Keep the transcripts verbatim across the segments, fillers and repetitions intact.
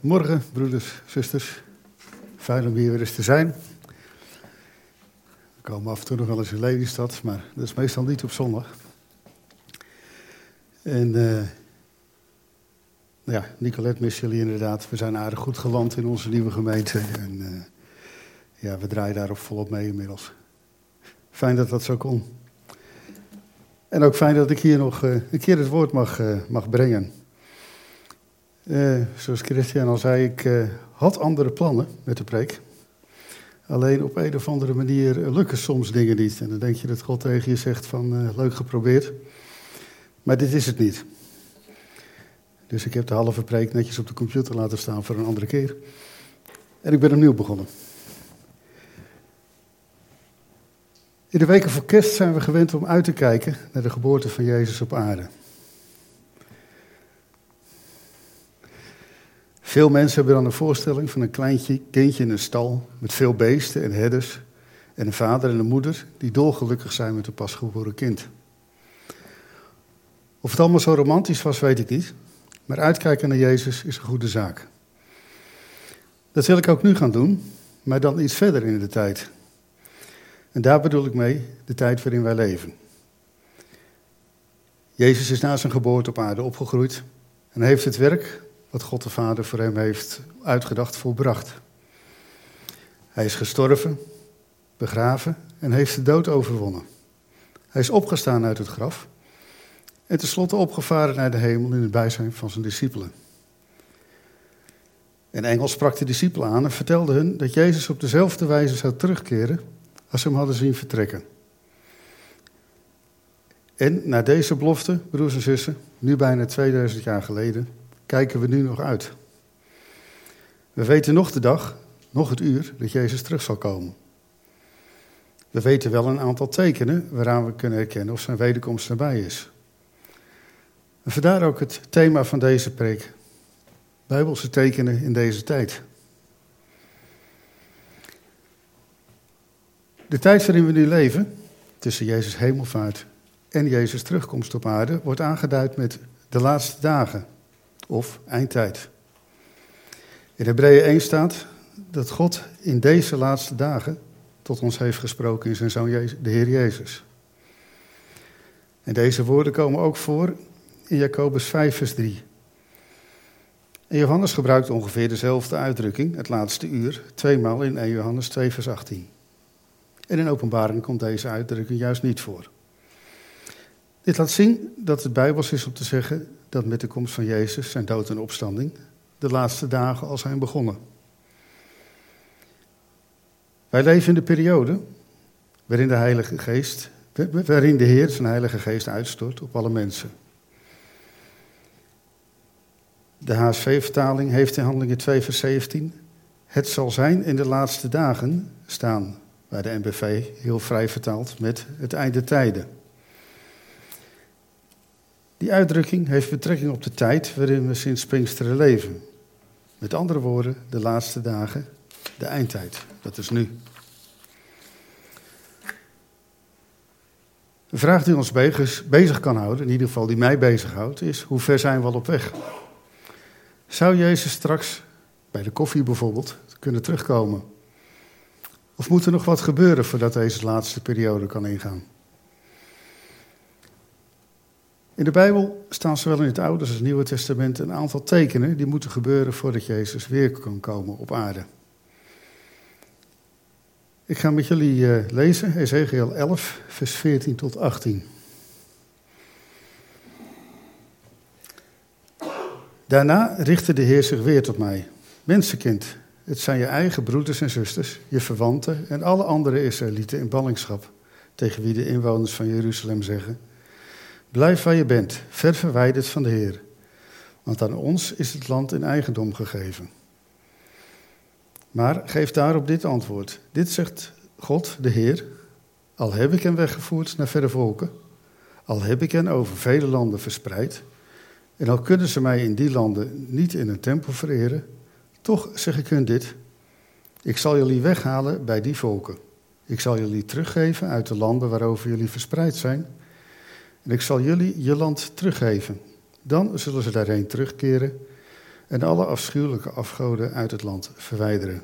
Morgen, broeders, zusters. Fijn om hier weer eens te zijn. We komen af en toe nog wel eens in Lelystad, maar dat is meestal niet op zondag. En uh, nou ja, Nicolette mist jullie inderdaad. We zijn aardig goed geland in onze nieuwe gemeente. En uh, ja, we draaien daarop volop mee inmiddels. Fijn dat dat zo kon. En ook fijn dat ik hier nog uh, een keer het woord mag, uh, mag brengen. Uh, zoals Christian al zei, ik uh, had andere plannen met de preek. Alleen op een of andere manier lukken soms dingen niet. En dan denk je dat God tegen je zegt van uh, leuk geprobeerd. Maar dit is het niet. Dus ik heb de halve preek netjes op de computer laten staan voor een andere keer. En ik ben opnieuw begonnen. In de weken voor kerst zijn we gewend om uit te kijken naar de geboorte van Jezus op aarde. Veel mensen hebben dan een voorstelling van een kleintje kindje in een stal met veel beesten en herders en een vader en een moeder die dolgelukkig zijn met een pasgeboren kind. Of het allemaal zo romantisch was, weet ik niet, maar uitkijken naar Jezus is een goede zaak. Dat wil ik ook nu gaan doen, maar dan iets verder in de tijd. En daar bedoel ik mee de tijd waarin wij leven. Jezus is na zijn geboorte op aarde opgegroeid en heeft het werk wat God de Vader voor hem heeft uitgedacht volbracht. Hij is gestorven, begraven en heeft de dood overwonnen. Hij is opgestaan uit het graf en tenslotte opgevaren naar de hemel in het bijzijn van zijn discipelen. Een engel sprak de discipelen aan en vertelde hun dat Jezus op dezelfde wijze zou terugkeren als ze hem hadden zien vertrekken. En naar deze belofte, broers en zussen, nu bijna tweeduizend jaar geleden, kijken we nu nog uit. We weten nog de dag, nog het uur dat Jezus terug zal komen. We weten wel een aantal tekenen waaraan we kunnen herkennen of zijn wederkomst nabij is. En vandaar ook het thema van deze preek. Bijbelse tekenen in deze tijd. De tijd waarin we nu leven, tussen Jezus' hemelvaart en Jezus' terugkomst op aarde, wordt aangeduid met de laatste dagen. Of eindtijd. In Hebreeën één staat dat God in deze laatste dagen tot ons heeft gesproken in zijn Zoon Jezus, de Heer Jezus. En deze woorden komen ook voor in Jacobus vijf vers drie. En Johannes gebruikt ongeveer dezelfde uitdrukking, het laatste uur, tweemaal in eerste Johannes twee vers achttien. En in Openbaring komt deze uitdrukking juist niet voor. Dit laat zien dat het Bijbels is om te zeggen dat met de komst van Jezus, zijn dood en opstanding, de laatste dagen al zijn begonnen. Wij leven in de periode waarin de Heilige Geest, waarin de Heer zijn Heilige Geest uitstort op alle mensen. De H S V-vertaling heeft in Handelingen twee vers zeventien, het zal zijn in de laatste dagen staan, bij de N B V heel vrij vertaald met het einde tijden. Die uitdrukking heeft betrekking op de tijd waarin we sinds Pinksteren leven. Met andere woorden, de laatste dagen, de eindtijd. Dat is nu. Een vraag die ons bezig kan houden, in ieder geval die mij bezighoudt, is hoe ver zijn we al op weg? Zou Jezus straks, bij de koffie bijvoorbeeld, kunnen terugkomen? Of moet er nog wat gebeuren voordat deze laatste periode kan ingaan? In de Bijbel staan zowel in het Oude als het Nieuwe Testament een aantal tekenen die moeten gebeuren voordat Jezus weer kan komen op aarde. Ik ga met jullie uh, lezen, Ezekiel elf, vers veertien tot achttien. Daarna richtte de Heer zich weer tot mij. Mensenkind, het zijn je eigen broeders en zusters, je verwanten en alle andere Israëlieten in ballingschap, tegen wie de inwoners van Jeruzalem zeggen: blijf waar je bent, ver verwijderd van de Heer, want aan ons is het land in eigendom gegeven. Maar geef daarop dit antwoord. Dit zegt God, de Heer: al heb ik hen weggevoerd naar verre volken, al heb ik hen over vele landen verspreid, en al kunnen ze mij in die landen niet in een tempel vereren, toch zeg ik hun dit: ik zal jullie weghalen bij die volken. Ik zal jullie teruggeven uit de landen waarover jullie verspreid zijn. En ik zal jullie je land teruggeven. Dan zullen ze daarheen terugkeren en alle afschuwelijke afgoden uit het land verwijderen.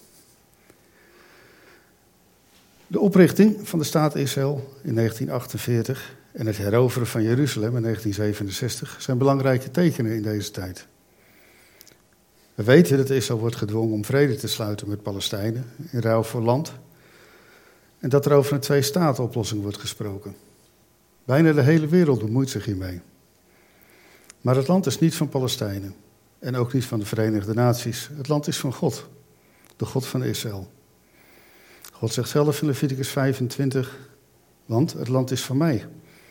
De oprichting van de staat Israël in negentien achtenveertig en het heroveren van Jeruzalem in negentien zevenenzestig zijn belangrijke tekenen in deze tijd. We weten dat Israël wordt gedwongen om vrede te sluiten met Palestijnen in ruil voor land en dat er over een twee-staten-oplossing wordt gesproken. Bijna de hele wereld bemoeit zich hiermee. Maar het land is niet van Palestijnen en ook niet van de Verenigde Naties. Het land is van God, de God van Israël. God zegt zelf in Leviticus vijfentwintig, want het land is van mij.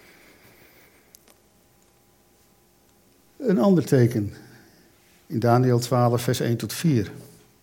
Een ander teken in Daniël twaalf, vers één tot vier.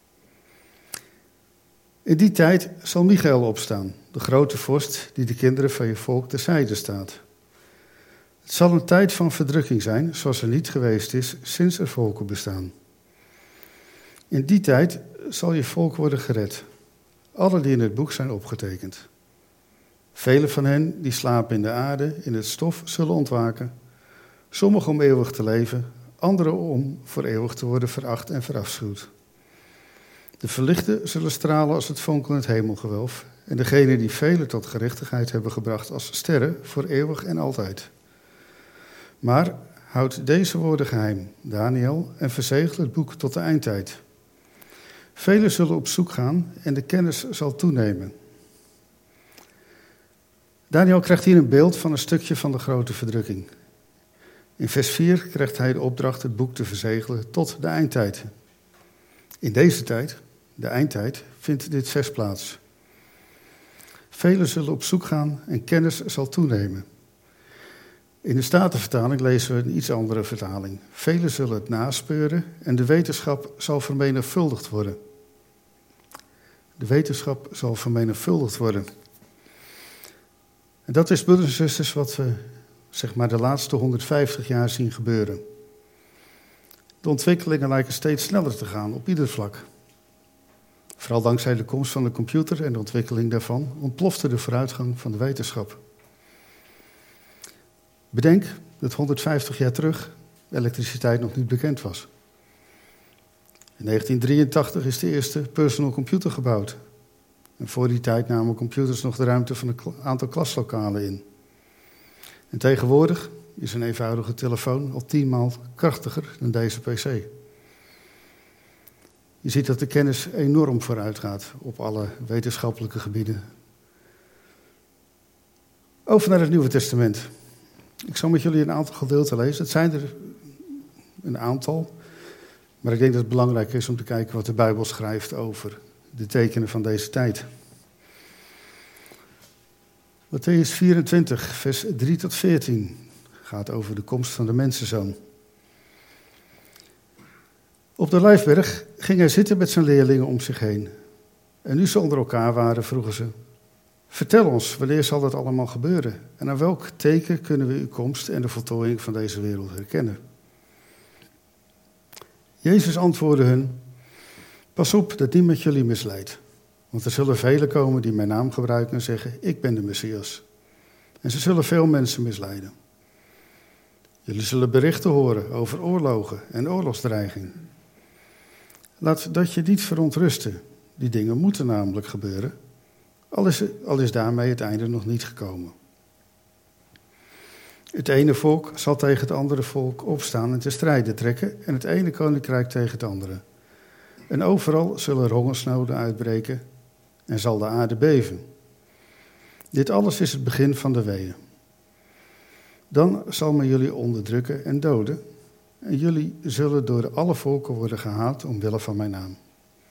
In die tijd zal Michael opstaan, de grote vorst die de kinderen van je volk terzijde staat. Het zal een tijd van verdrukking zijn, zoals er niet geweest is sinds er volken bestaan. In die tijd zal je volk worden gered. Alle die in het boek zijn opgetekend. Velen van hen die slapen in de aarde, in het stof, zullen ontwaken. Sommigen om eeuwig te leven, anderen om voor eeuwig te worden veracht en verafschuwd. De verlichten zullen stralen als het fonkelend hemelgewelf, en degenen die velen tot gerechtigheid hebben gebracht als sterren voor eeuwig en altijd. Maar houd deze woorden geheim, Daniël, en verzegel het boek tot de eindtijd. Velen zullen op zoek gaan en de kennis zal toenemen. Daniël krijgt hier een beeld van een stukje van de grote verdrukking. In vers vier krijgt hij de opdracht het boek te verzegelen tot de eindtijd. In deze tijd, de eindtijd, vindt dit vers plaats. Velen zullen op zoek gaan en kennis zal toenemen. In de Statenvertaling lezen we een iets andere vertaling. Velen zullen het naspeuren en de wetenschap zal vermenigvuldigd worden. De wetenschap zal vermenigvuldigd worden. En dat is, broeders en zusters, wat we zeg maar de laatste honderdvijftig jaar zien gebeuren. De ontwikkelingen lijken steeds sneller te gaan op ieder vlak. Vooral dankzij de komst van de computer en de ontwikkeling daarvan ontplofte de vooruitgang van de wetenschap. Bedenk dat honderdvijftig jaar terug elektriciteit nog niet bekend was. In negentien drieëntachtig is de eerste personal computer gebouwd. En voor die tijd namen computers nog de ruimte van een aantal klaslokalen in. En tegenwoordig is een eenvoudige telefoon al tienmaal krachtiger dan deze pc. Je ziet dat de kennis enorm vooruit gaat op alle wetenschappelijke gebieden. Over naar het Nieuwe Testament. Ik zal met jullie een aantal gedeelten lezen. Het zijn er een aantal. Maar ik denk dat het belangrijk is om te kijken wat de Bijbel schrijft over de tekenen van deze tijd. Mattheüs vierentwintig, vers drie tot veertien gaat over de komst van de mensenzoon. Op de Olijfberg ging hij zitten met zijn leerlingen om zich heen. En nu ze onder elkaar waren, vroegen ze: vertel ons, wanneer zal dat allemaal gebeuren? En aan welk teken kunnen we uw komst en de voltooiing van deze wereld herkennen? Jezus antwoordde hun: pas op dat niemand jullie misleidt. Want er zullen velen komen die mijn naam gebruiken en zeggen: ik ben de Messias. En ze zullen veel mensen misleiden. Jullie zullen berichten horen over oorlogen en oorlogsdreiging. Laat dat je niet verontrusten. Die dingen moeten namelijk gebeuren. Al is, al is daarmee het einde nog niet gekomen. Het ene volk zal tegen het andere volk opstaan en te strijden trekken. En het ene koninkrijk tegen het andere. En overal zullen er hongersnoden uitbreken en zal de aarde beven. Dit alles is het begin van de weeën. Dan zal men jullie onderdrukken en doden. En jullie zullen door alle volken worden gehaat omwille van mijn naam.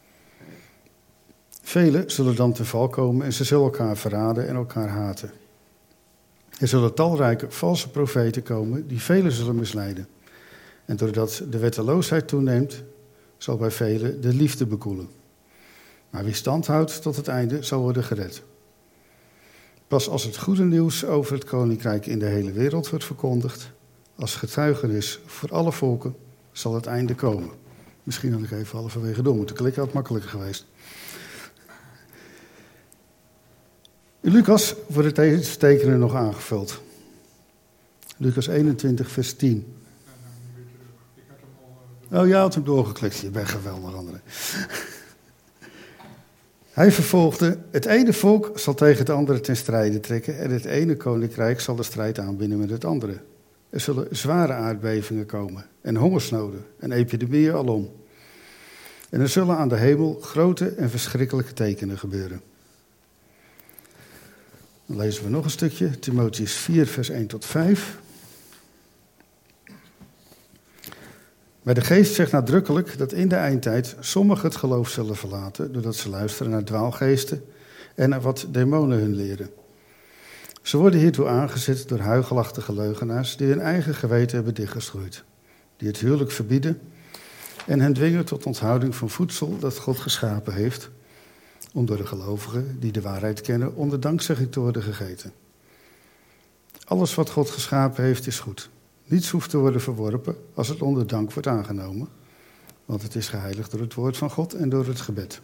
Velen zullen dan ten val komen en ze zullen elkaar verraden en elkaar haten. Er zullen talrijke valse profeten komen die velen zullen misleiden. En doordat de wetteloosheid toeneemt, zal bij velen de liefde bekoelen. Maar wie stand houdt tot het einde, zal worden gered. Pas als het goede nieuws over het koninkrijk in de hele wereld wordt verkondigd, als getuigenis voor alle volken, zal het einde komen. Misschien had ik even halverwege door moeten klikken, had makkelijker geweest. In Lucas worden deze tekenen nog aangevuld. Lucas eenentwintig, vers tien. Oh, jij had hem doorgeklikt. Je bent geweldig, André. Hij vervolgde, het ene volk zal tegen het andere ten strijde trekken en het ene koninkrijk zal de strijd aanbinden met het andere. Er zullen zware aardbevingen komen en hongersnoden en epidemieën alom. En er zullen aan de hemel grote en verschrikkelijke tekenen gebeuren. Dan lezen we nog een stukje, Timotheüs vier, vers één tot vijf. Maar de geest zegt nadrukkelijk dat in de eindtijd sommigen het geloof zullen verlaten, doordat ze luisteren naar dwaalgeesten en naar wat demonen hun leren. Ze worden hiertoe aangezet door huichelachtige leugenaars die hun eigen geweten hebben dichtgeschroeid, die het huwelijk verbieden en hen dwingen tot onthouding van voedsel dat God geschapen heeft, om door de gelovigen die de waarheid kennen onder dankzegging te worden gegeten. Alles wat God geschapen heeft is goed. Niets hoeft te worden verworpen als het onder dank wordt aangenomen, want het is geheiligd door het woord van God en door het gebed.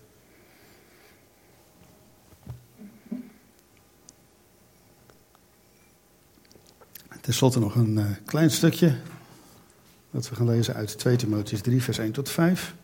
Ten slotte nog een uh, klein stukje dat we gaan lezen uit twee Timotheüs drie, vers één tot vijf.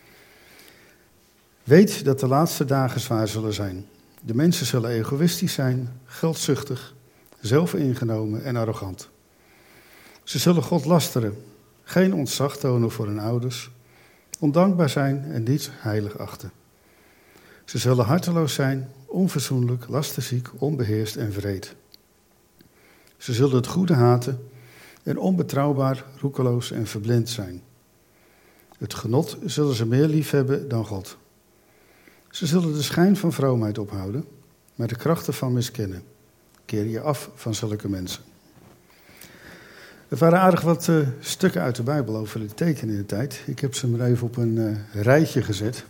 Weet dat de laatste dagen zwaar zullen zijn. De mensen zullen egoïstisch zijn, geldzuchtig, zelfingenomen en arrogant. Ze zullen God lasteren, geen ontzag tonen voor hun ouders, ondankbaar zijn en niets heilig achten. Ze zullen harteloos zijn, onverzoenlijk, lasterziek, onbeheerst en wreed. Ze zullen het goede haten en onbetrouwbaar, roekeloos en verblind zijn. Het genot zullen ze meer liefhebben dan God. Ze zullen de schijn van vroomheid ophouden, maar de krachten van miskennen. Keer je af van zulke mensen. Er waren aardig wat uh, stukken uit de Bijbel over de tekenen in de tijd. Ik heb ze maar even op een uh, rijtje gezet.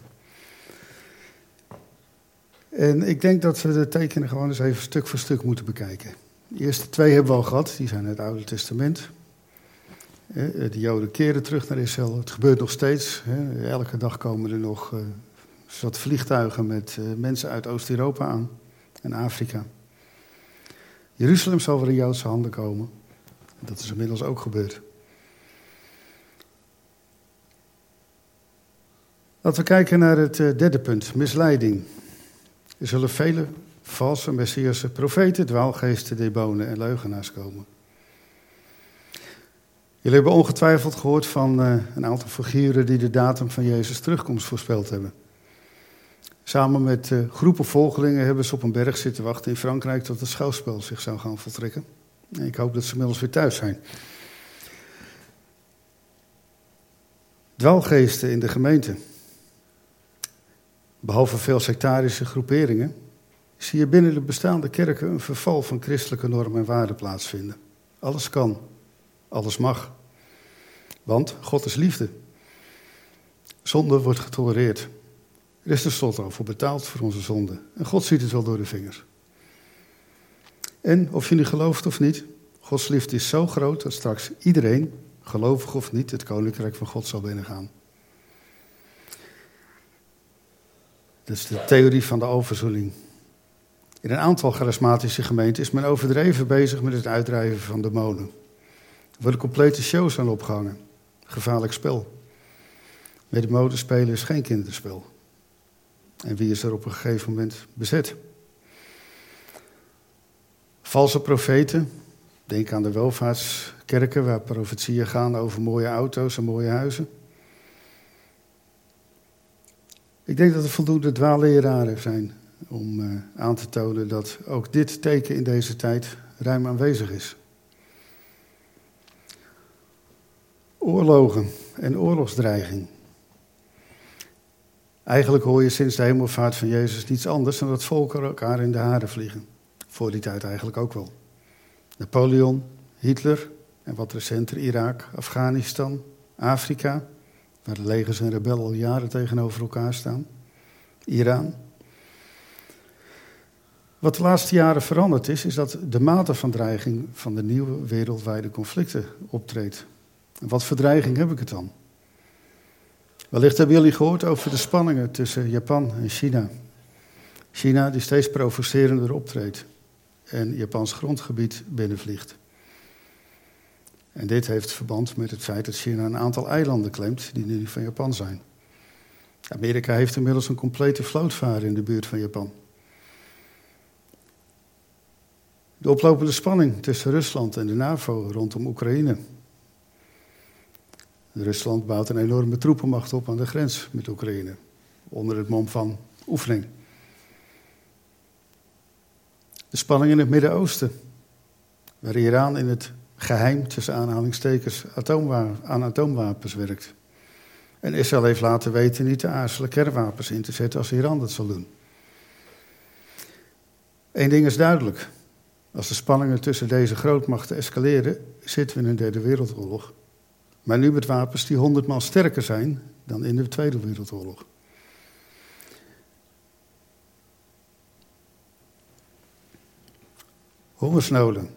En ik denk dat we de tekenen gewoon eens even stuk voor stuk moeten bekijken. De eerste twee hebben we al gehad, die zijn uit het Oude Testament. De Joden keren terug naar Israël, het gebeurt nog steeds. Elke dag komen er nog uh, zat vliegtuigen met uh, mensen uit Oost-Europa aan en Afrika. Jeruzalem zal weer in Joodse handen komen. Dat is inmiddels ook gebeurd. Laten we kijken naar het uh, derde punt, misleiding. Er zullen vele valse messiasse profeten, dwaalgeesten, demonen en leugenaars komen. Jullie hebben ongetwijfeld gehoord van uh, een aantal figuren die de datum van Jezus' terugkomst voorspeld hebben. Samen met uh, groepen volgelingen hebben ze op een berg zitten wachten in Frankrijk tot het schouwspel zich zou gaan voltrekken. En ik hoop dat ze inmiddels weer thuis zijn. Dwaalgeesten in de gemeente. Behalve veel sectarische groeperingen zie je binnen de bestaande kerken een verval van christelijke normen en waarden plaatsvinden. Alles kan, alles mag. Want God is liefde. Zonde wordt getolereerd. Er is tenslotte al voor betaald voor onze zonde. En God ziet het wel door de vingers. En of je nu gelooft of niet, Gods liefde is zo groot dat straks iedereen, gelovig of niet, het koninkrijk van God zal binnengaan. Dat is de theorie van de alverzoening. In een aantal charismatische gemeenten is men overdreven bezig met het uitdrijven van demonen. Er worden complete shows aan opgehangen. Gevaarlijk spel. Met demonen spelen is geen kinderspel. En wie is er op een gegeven moment bezet? Valse profeten. Denk aan de welvaartskerken waar profetieën gaan over mooie auto's en mooie huizen. Ik denk dat er voldoende dwaalleraren zijn om uh, aan te tonen dat ook dit teken in deze tijd ruim aanwezig is. Oorlogen en oorlogsdreiging. Eigenlijk hoor je sinds de hemelvaart van Jezus niets anders dan dat volken elkaar in de haren vliegen. Voor die tijd eigenlijk ook wel. Napoleon, Hitler en wat recenter Irak, Afghanistan, Afrika, waar de legers en rebellen al jaren tegenover elkaar staan. Iran. Wat de laatste jaren veranderd is, is dat de mate van dreiging van de nieuwe wereldwijde conflicten optreedt. En wat voor dreiging heb ik het dan? Wellicht hebben jullie gehoord over de spanningen tussen Japan en China. China die steeds provocerender optreedt en Japans grondgebied binnenvliegt. En dit heeft verband met het feit dat China een aantal eilanden claimt die nu van Japan zijn. Amerika heeft inmiddels een complete vlootvaart in de buurt van Japan. De oplopende spanning tussen Rusland en de NAVO rondom Oekraïne. Rusland bouwt een enorme troepenmacht op aan de grens met Oekraïne, onder het mom van oefening. De spanning in het Midden-Oosten, waar Iran in het geheim tussen aanhalingstekens atoomwa- aan atoomwapens werkt. En Israël heeft laten weten niet te aarzelen kernwapens in te zetten als Iran dat zal doen. Eén ding is duidelijk. Als de spanningen tussen deze grootmachten escaleren, zitten we in een derde wereldoorlog. Maar nu met wapens die honderdmaal sterker zijn dan in de Tweede Wereldoorlog. Hongersnoden.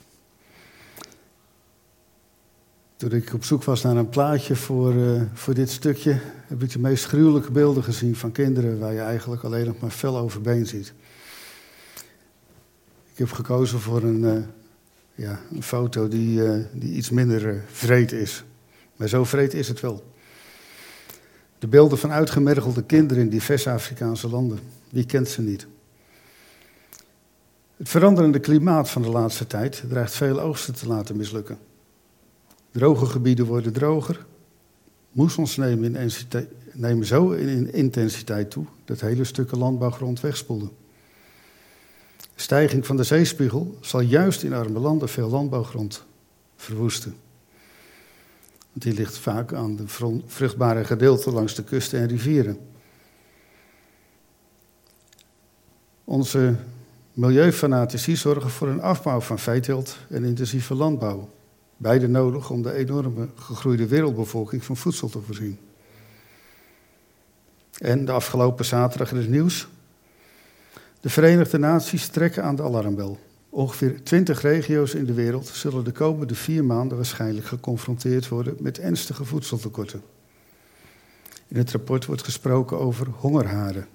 Toen ik op zoek was naar een plaatje voor, uh, voor dit stukje, heb ik de meest gruwelijke beelden gezien van kinderen waar je eigenlijk alleen nog maar vel overbeen ziet. Ik heb gekozen voor een, uh, ja, een foto die, uh, die iets minder uh, wreed is. Maar zo wreed is het wel. De beelden van uitgemergelde kinderen in diverse Afrikaanse landen. Wie kent ze niet? Het veranderende klimaat van de laatste tijd dreigt veel oogsten te laten mislukken. Droge gebieden worden droger. Moessels nemen, in nemen zo in intensiteit toe dat hele stukken landbouwgrond wegspoelen. De stijging van de zeespiegel zal juist in arme landen veel landbouwgrond verwoesten. Want die ligt vaak aan de vruchtbare gedeelten langs de kusten en rivieren. Onze milieufanatici zorgen voor een afbouw van veeteelt en intensieve landbouw. Beide nodig om de enorme gegroeide wereldbevolking van voedsel te voorzien. En de afgelopen zaterdag in het nieuws. De Verenigde Naties trekken aan de alarmbel. Ongeveer twintig regio's in de wereld zullen de komende vier maanden waarschijnlijk geconfronteerd worden met ernstige voedseltekorten. In het rapport wordt gesproken over hongerharen.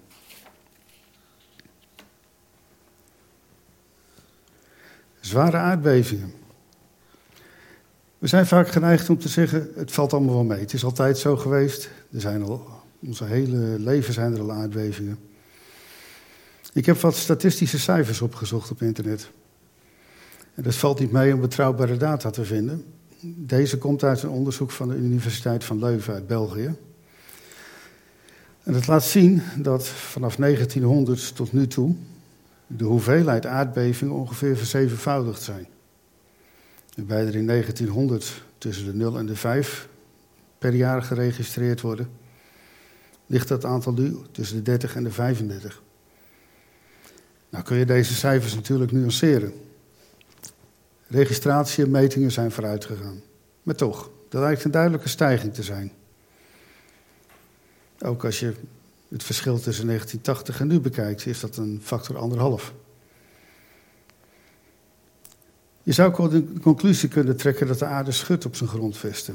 Zware aardbevingen. We zijn vaak geneigd om te zeggen, het valt allemaal wel mee. Het is altijd zo geweest. Er zijn al, onze hele leven zijn er al aardbevingen. Ik heb wat statistische cijfers opgezocht op internet. En dat valt niet mee om betrouwbare data te vinden. Deze komt uit een onderzoek van de Universiteit van Leuven uit België. En dat laat zien dat vanaf negentienhonderd tot nu toe de hoeveelheid aardbevingen ongeveer verzevenvoudigd zijn. Waarbij er in negentienhonderd tussen de nul en de vijf per jaar geregistreerd worden, ligt dat aantal nu tussen de dertig en de vijfendertig. Nou kun je deze cijfers natuurlijk nuanceren. Registratie en metingen zijn vooruit gegaan. Maar toch, dat lijkt een duidelijke stijging te zijn. Ook als je het verschil tussen negentien tachtig en nu bekijkt, is dat een factor anderhalf. Je zou de conclusie kunnen trekken dat de aarde schudt op zijn grondvesten.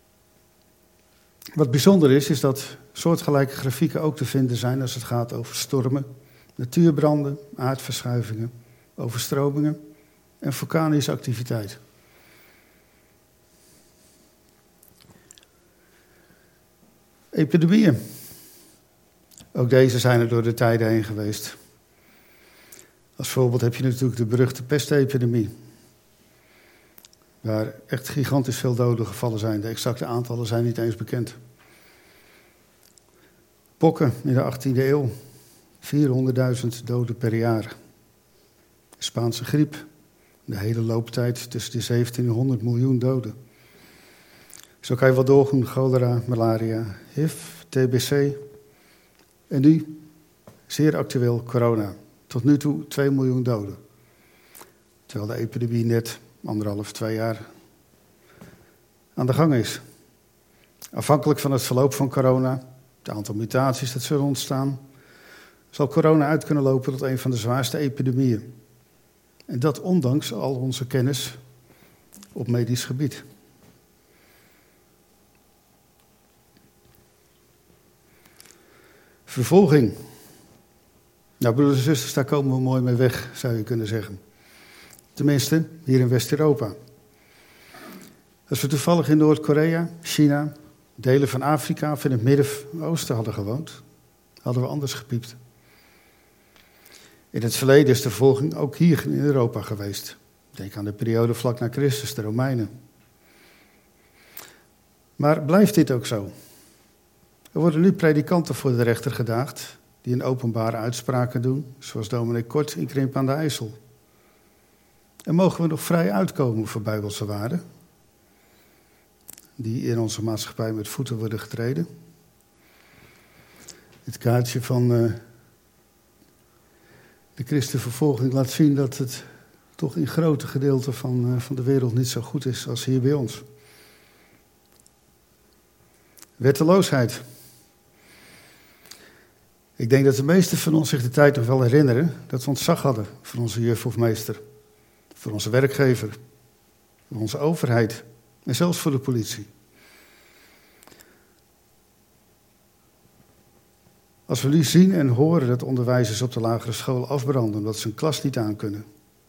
Wat bijzonder is, is dat soortgelijke grafieken ook te vinden zijn als het gaat over stormen, natuurbranden, aardverschuivingen, overstromingen en vulkanische activiteit. Epidemieën. Ook deze zijn er door de tijden heen geweest. Als voorbeeld heb je natuurlijk de beruchte pestepidemie, waar echt gigantisch veel doden gevallen zijn. De exacte aantallen zijn niet eens bekend. Pokken in de achttiende eeuw, vierhonderdduizend doden per jaar. De Spaanse griep, de hele looptijd tussen de zeventien en honderd miljoen doden. Zo kan je wel doorgaan, cholera, malaria, H I V, T B C. En nu, zeer actueel, corona. Tot nu toe twee miljoen doden. Terwijl de epidemie net anderhalf, twee jaar aan de gang is. Afhankelijk van het verloop van corona, het aantal mutaties dat zullen ontstaan, zal corona uit kunnen lopen tot een van de zwaarste epidemieën. En dat ondanks al onze kennis op medisch gebied. Vervolging. Nou, broeders en zusters, daar komen we mooi mee weg, zou je kunnen zeggen. Tenminste, hier in West-Europa. Als we toevallig in Noord-Korea, China, delen van Afrika of in het Midden-Oosten hadden gewoond, hadden we anders gepiept. In het verleden is de vervolging ook hier in Europa geweest. Denk aan de periode vlak na Christus, de Romeinen. Maar blijft dit ook zo? Er worden nu predikanten voor de rechter gedaagd die een openbare uitspraken doen, zoals dominee Kort in Krimp aan de IJssel. En mogen we nog vrij uitkomen voor bijbelse waarden, die in onze maatschappij met voeten worden getreden? Het kaartje van uh, de christenvervolging laat zien dat het toch in grote gedeelten van, uh, van de wereld niet zo goed is als hier bij ons. Wetteloosheid. Ik denk dat de meesten van ons zich de tijd nog wel herinneren dat we ontzag hadden voor onze juf of meester, voor onze werkgever, voor onze overheid en zelfs voor de politie. Als we nu zien en horen dat onderwijzers op de lagere school afbranden omdat ze een klas niet aankunnen.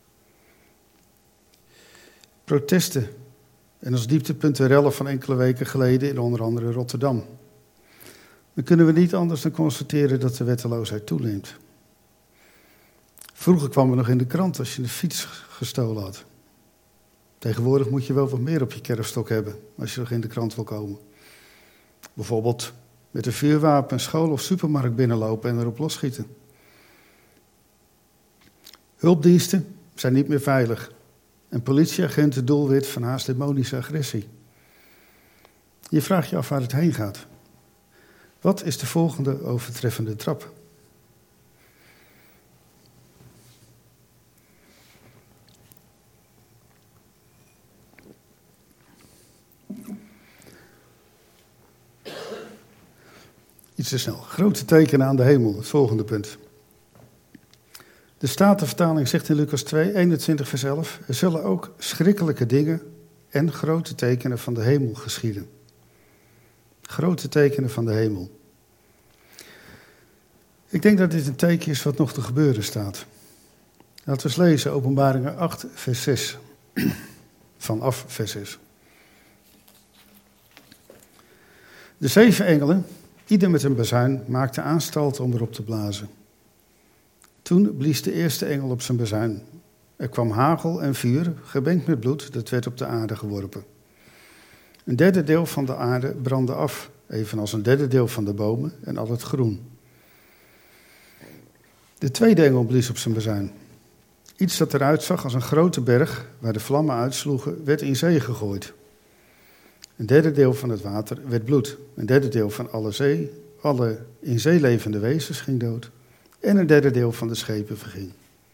Protesten en als dieptepunt de rellen van enkele weken geleden in onder andere Rotterdam. Dan kunnen we niet anders dan constateren dat de wetteloosheid toeneemt. Vroeger kwam er nog in de krant als je een fiets gestolen had. Tegenwoordig moet je wel wat meer op je kerfstok hebben als je nog in de krant wil komen. Bijvoorbeeld met een vuurwapen een school of supermarkt binnenlopen en erop losschieten. Hulpdiensten zijn niet meer veilig. En politieagenten doelwit van haast demonische agressie. Je vraagt je af waar het heen gaat. Wat is de volgende overtreffende trap? Iets te snel. Grote tekenen aan de hemel, het volgende punt. De Statenvertaling zegt in Lucas twee, eenentwintig vers elf... er zullen ook schrikkelijke dingen en grote tekenen van de hemel geschieden. Grote tekenen van de hemel. Ik denk dat dit een teken is wat nog te gebeuren staat. Laten we eens lezen, Openbaringen acht vers zes. Vanaf vers zes. De zeven engelen, ieder met een bazuin, maakten aanstalten om erop te blazen. Toen blies de eerste engel op zijn bazuin. Er kwam hagel en vuur, gemengd met bloed, dat werd op de aarde geworpen. Een derde deel van de aarde brandde af, evenals een derde deel van de bomen en al het groen. De tweede engel blies op zijn bazuin. Iets dat eruit zag als een grote berg, waar de vlammen uitsloegen, werd in zee gegooid. Een derde deel van het water werd bloed. Een derde deel van alle zee, alle in zee levende wezens ging dood. En een derde deel van de schepen verging.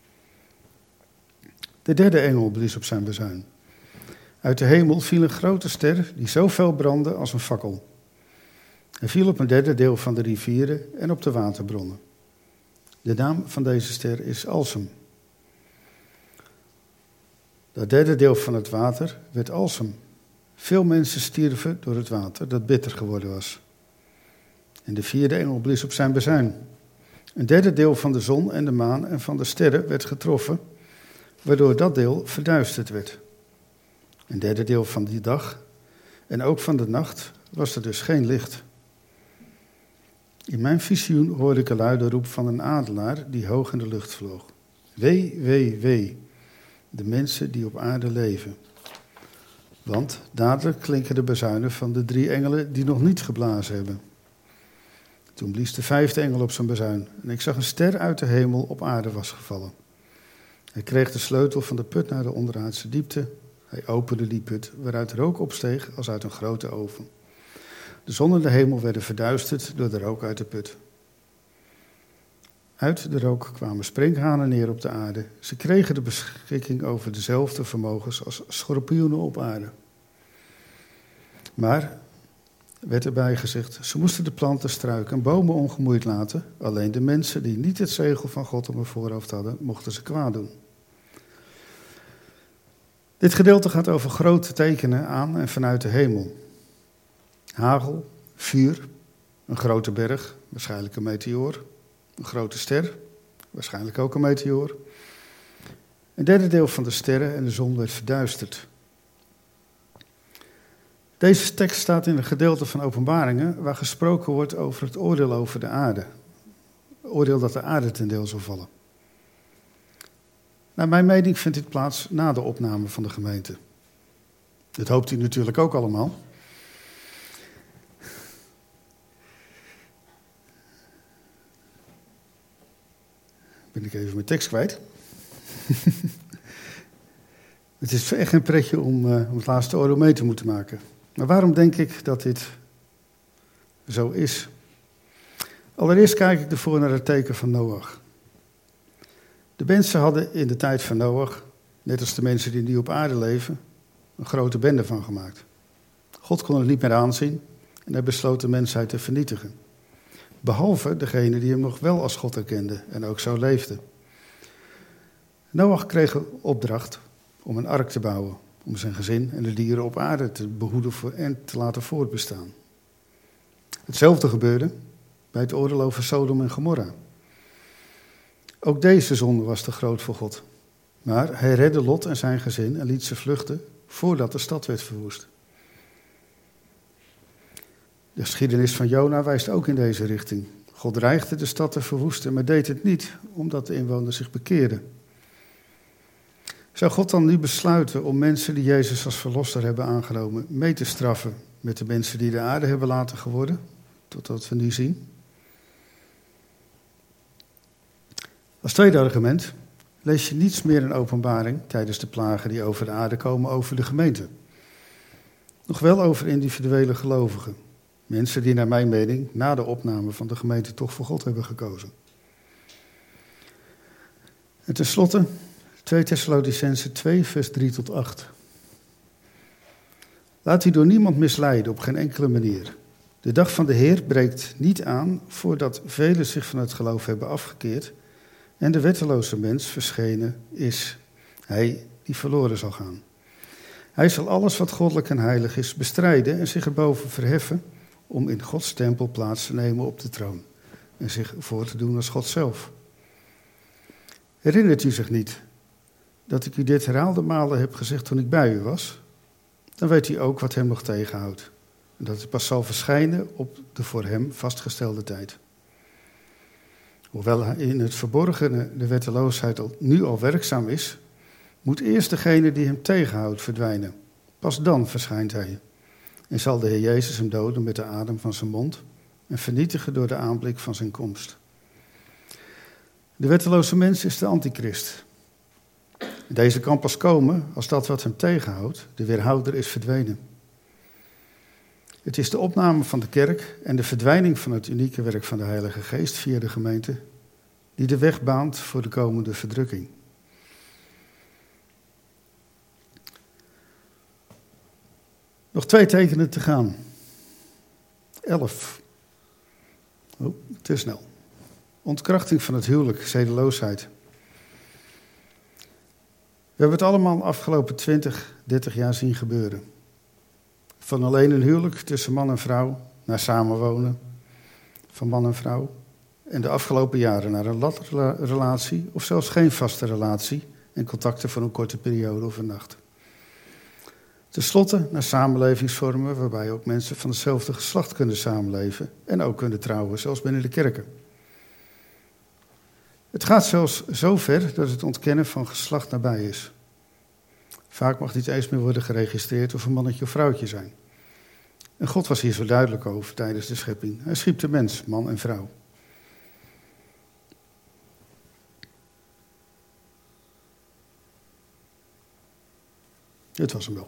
De derde engel blies op zijn bazuin. Uit de hemel viel een grote ster die zo fel brandde als een fakkel. Hij viel op een derde deel van de rivieren en op de waterbronnen. De naam van deze ster is Alsem. Dat derde deel van het water werd Alsem. Veel mensen stierven door het water dat bitter geworden was. En de vierde engel blies op zijn bazuin. Een derde deel van de zon en de maan en van de sterren werd getroffen, waardoor dat deel verduisterd werd. Een derde deel van die dag en ook van de nacht was er dus geen licht. In mijn visioen hoorde ik een luide roep van een adelaar die hoog in de lucht vloog. Wee, wee, wee, de mensen die op aarde leven. Want dadelijk klinken de bazuinen van de drie engelen die nog niet geblazen hebben. Toen blies de vijfde engel op zijn bazuin en ik zag een ster uit de hemel op aarde was gevallen. Hij kreeg de sleutel van de put naar de onderaardse diepte. Hij opende die put, waaruit rook opsteeg als uit een grote oven. De zon en de hemel werden verduisterd door de rook uit de put. Uit de rook kwamen sprinkhanen neer op de aarde. Ze kregen de beschikking over dezelfde vermogens als schorpioenen op aarde. Maar, werd erbij gezegd, ze moesten de planten, struiken en bomen ongemoeid laten. Alleen de mensen die niet het zegel van God op hun voorhoofd hadden, mochten ze kwaad doen. Dit gedeelte gaat over grote tekenen aan en vanuit de hemel. Hagel, vuur, een grote berg, waarschijnlijk een meteoor. Een grote ster, waarschijnlijk ook een meteoor. Een derde deel van de sterren en de zon werd verduisterd. Deze tekst staat in een gedeelte van Openbaringen waar gesproken wordt over het oordeel over de aarde. Oordeel dat de aarde ten deel zal vallen. Naar mijn mening vindt dit plaats na de opname van de gemeente. Dat hoopt u natuurlijk ook allemaal. Ben ik even mijn tekst kwijt. Het is echt een pretje om, uh, om het laatste oordeel mee te moeten maken. Maar waarom denk ik dat dit zo is? Allereerst kijk ik ervoor naar het teken van Noach. De mensen hadden in de tijd van Noach, net als de mensen die nu op aarde leven, een grote bende van gemaakt. God kon het niet meer aanzien en hij besloot de mensheid te vernietigen. Behalve degene die hem nog wel als God erkende en ook zo leefde. Noach kreeg een opdracht om een ark te bouwen, om zijn gezin en de dieren op aarde te behoeden en te laten voortbestaan. Hetzelfde gebeurde bij het oordeel over Sodom en Gomorra. Ook deze zonde was te groot voor God. Maar hij redde Lot en zijn gezin en liet ze vluchten voordat de stad werd verwoest. De geschiedenis van Jona wijst ook in deze richting. God dreigde de stad te verwoesten, maar deed het niet, omdat de inwoners zich bekeerden. Zou God dan nu besluiten om mensen die Jezus als verlosser hebben aangenomen mee te straffen met de mensen die de aarde hebben laten geworden, tot wat we nu zien? Als tweede argument lees je niets meer in Openbaring tijdens de plagen die over de aarde komen over de gemeente. Nog wel over individuele gelovigen. Mensen die naar mijn mening na de opname van de gemeente toch voor God hebben gekozen. En tenslotte twee Thessalonicenzen twee vers drie tot acht. Laat u door niemand misleiden op geen enkele manier. De dag van de Heer breekt niet aan voordat velen zich van het geloof hebben afgekeerd en de wetteloze mens verschenen is, hij die verloren zal gaan. Hij zal alles wat goddelijk en heilig is bestrijden en zich erboven verheffen om in Gods tempel plaats te nemen op de troon en zich voor te doen als God zelf. Herinnert u zich niet dat ik u dit herhaalde malen heb gezegd toen ik bij u was? Dan weet u ook wat hem nog tegenhoudt. En dat het pas zal verschijnen op de voor hem vastgestelde tijd. Hoewel in het verborgene de wetteloosheid al, nu al werkzaam is, moet eerst degene die hem tegenhoudt verdwijnen. Pas dan verschijnt hij. En zal de Heer Jezus hem doden met de adem van zijn mond en vernietigen door de aanblik van zijn komst. De wetteloze mens is de antichrist. Deze kan pas komen als dat wat hem tegenhoudt, de weerhouder, is verdwenen. Het is de opname van de kerk en de verdwijning van het unieke werk van de Heilige Geest via de gemeente die de weg baant voor de komende verdrukking. Nog twee tekenen te gaan. Elf. Oh, te snel. Ontkrachting van het huwelijk, zedeloosheid. We hebben het allemaal de afgelopen twintig, dertig jaar zien gebeuren. Van alleen een huwelijk tussen man en vrouw naar samenwonen van man en vrouw. En de afgelopen jaren naar een latrelatie of zelfs geen vaste relatie en contacten voor een korte periode of een nacht. Ten slotte naar samenlevingsvormen waarbij ook mensen van hetzelfde geslacht kunnen samenleven en ook kunnen trouwen, zelfs binnen de kerken. Het gaat zelfs zo ver dat het ontkennen van geslacht nabij is. Vaak mag niet eens meer worden geregistreerd of een mannetje of vrouwtje zijn. En God was hier zo duidelijk over tijdens de schepping. Hij schiep de mens, man en vrouw. Het was hem wel.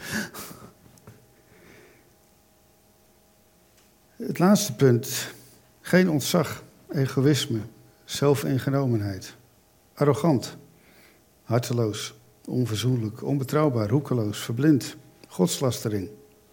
Het laatste punt. Geen ontzag, egoïsme, zelfingenomenheid. Arrogant, harteloos, onverzoenlijk, onbetrouwbaar, roekeloos, verblind, godslastering.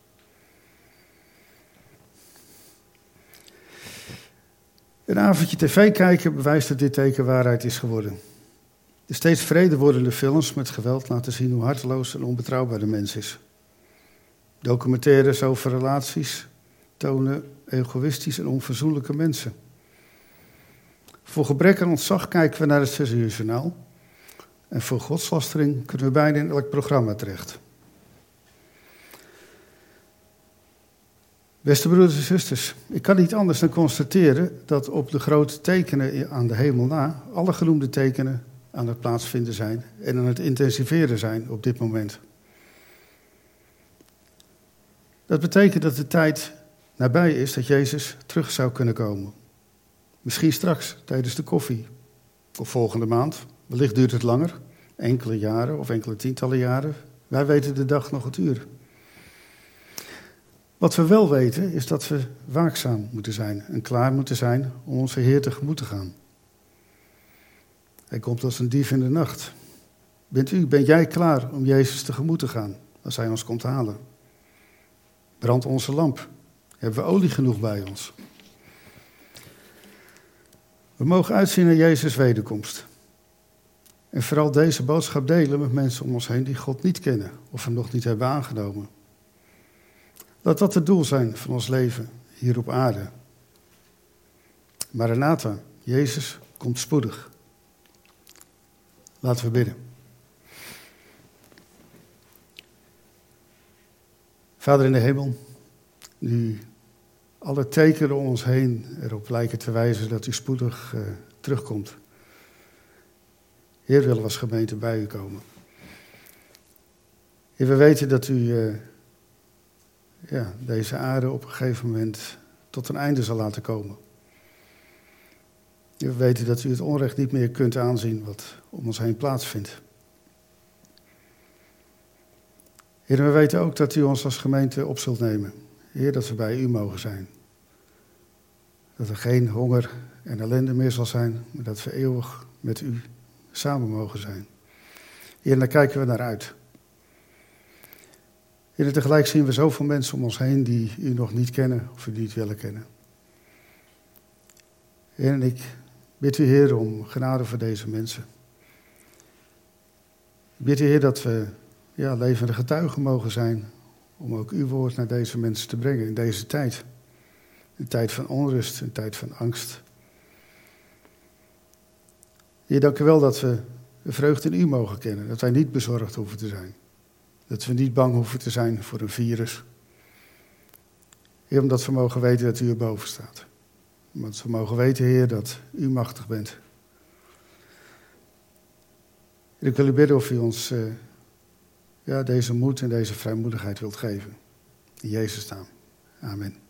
Een avondje tv kijken bewijst dat dit teken waarheid is geworden. De steeds vreder wordende films met geweld laten zien hoe harteloos en onbetrouwbaar de mens is. Documentaires over relaties tonen egoïstisch en onverzoenlijke mensen. Voor gebrek aan ontzag kijken we naar het zes uur journaal. En voor godslastering kunnen we bijna in elk programma terecht. Beste broeders en zusters, ik kan niet anders dan constateren dat op de grote tekenen aan de hemel na, alle genoemde tekenen aan het plaatsvinden zijn en aan het intensiveren zijn op dit moment. Dat betekent dat de tijd nabij is dat Jezus terug zou kunnen komen. Misschien straks tijdens de koffie of volgende maand. Wellicht duurt het langer, enkele jaren of enkele tientallen jaren. Wij weten de dag nog het uur. Wat we wel weten is dat we waakzaam moeten zijn en klaar moeten zijn om onze Heer tegemoet te gaan. Hij komt als een dief in de nacht. Bent u, ben jij klaar om Jezus tegemoet te gaan als Hij ons komt halen? Brandt onze lamp. Hebben we olie genoeg bij ons? We mogen uitzien naar Jezus' wederkomst. En vooral deze boodschap delen met mensen om ons heen die God niet kennen of Hem nog niet hebben aangenomen. Laat dat het doel zijn van ons leven hier op aarde. Maranatha, Jezus komt spoedig. Laten we bidden. Vader in de hemel, nu alle tekenen om ons heen erop lijken te wijzen dat u spoedig uh, terugkomt. Heer, willen we als gemeente bij u komen. Heer, we weten dat u uh, ja, deze aarde op een gegeven moment tot een einde zal laten komen. Heer, we weten dat u het onrecht niet meer kunt aanzien wat om ons heen plaatsvindt. Heer, we weten ook dat u ons als gemeente op zult nemen. Heer, dat we bij u mogen zijn. Dat er geen honger en ellende meer zal zijn, maar dat we eeuwig met u samen mogen zijn. Heer, daar kijken we naar uit. Heer, en tegelijk zien we zoveel mensen om ons heen die u nog niet kennen of u niet willen kennen. Heer, en ik bid u, Heer, om genade voor deze mensen. Ik bid u, Heer, dat we ja, levende getuigen mogen zijn om ook uw woord naar deze mensen te brengen in deze tijd. Een tijd van onrust, een tijd van angst. Heer, dank u wel dat we de vreugde in u mogen kennen. Dat wij niet bezorgd hoeven te zijn. Dat we niet bang hoeven te zijn voor een virus. Heer, omdat we mogen weten dat u erboven staat. Omdat we mogen weten, Heer, dat u machtig bent. En ik wil u bidden of u ons uh, ja, deze moed en deze vrijmoedigheid wilt geven. In Jezus' naam. Amen.